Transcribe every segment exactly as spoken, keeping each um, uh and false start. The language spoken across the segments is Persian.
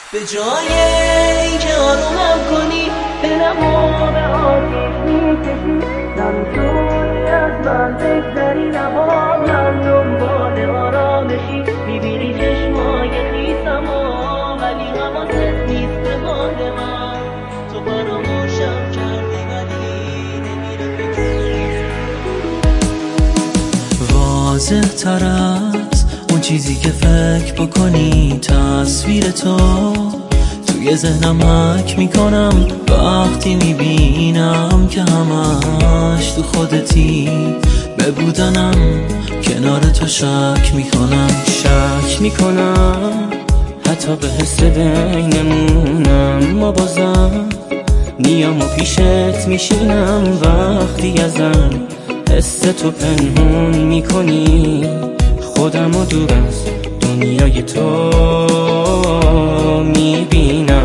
به جای اینکه آرومم کنی دلمو به آتیش میکشی، نمیتونی از من بگذری، نه با من دنبال آرامشی. میبینی چشمای خیسمو ولی حواست نیست به حال من. تو فراموشم کردی ولی نمیره فکر. واضح تر از اون چیزی که فکر بکنی، تصویر تو توی ذهنم حک میکنم وقتی میبینم که همش تو خودتی. به بودنم کنار تو شک میکنم شک میکنم حتی به حس بینمونم، ما بازم میام و پیشت میشینم وقتی ازم حس تو پنهون میکنی. خودم و دور از دنیای تو میبینم.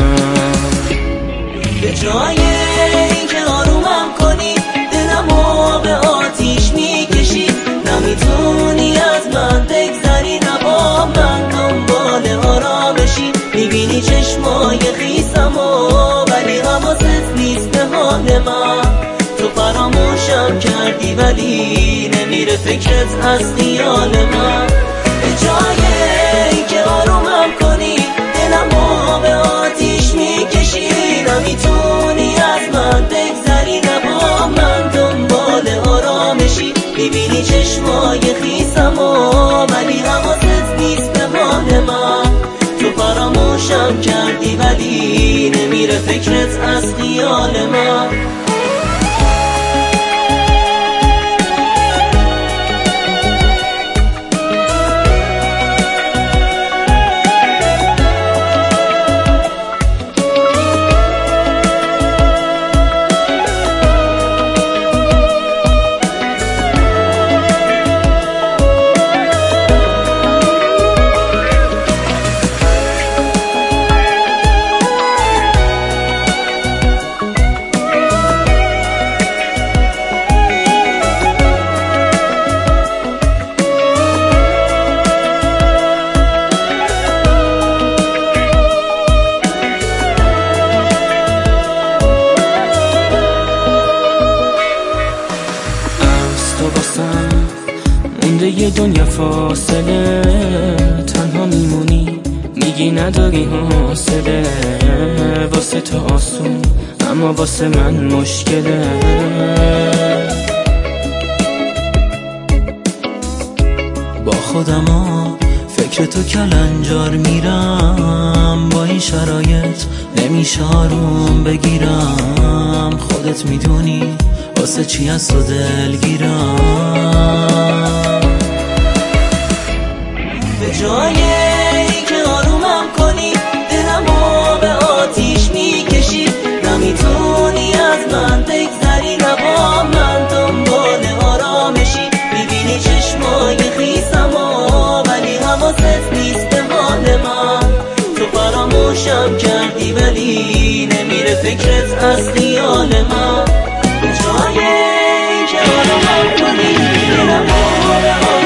به جای اینکه آرومم کنی دلمو به آتیش میکشی، نمیتونی از من بگذری، نه با من دنبال آرامشی. میبینی چشمای خیسمو ولی حواست نیست به حال من. تو فراموشم کردی ولی نمیره فکرت از خیال من. به جای اینکه آرومم کنی دلمو به آتیش میکشی، نمیتونی از من بگذری، نه با من دنبال آرامشی. میبینی چشمای خیسمو ولی حواست نیست به حال من. تو فراموشم کردی ولی نمیره فکرت از خیال من. مونده یه دنیا فاصله، تنها میمونی میگی نداری حوصله. واسه تو آسون اما واسه من مشکله. با خودم فکر تو کلنجار میرم، با این شرایط نمیشه آروم بگیرم. خودت میدونی واسه چی از تو دلگیرم. به جای اینکه آرومم کنی دلمو به آتیش میکشی، نمیتونی از من بگذری، نه با من دنبال آرامشی. میبینی چشمای خیسمو ولی حواست نیست به حال من. تو فراموشم کردی ولی نمیره فکرت از خیال من. به جای اینکه آرومم کنی دلمو به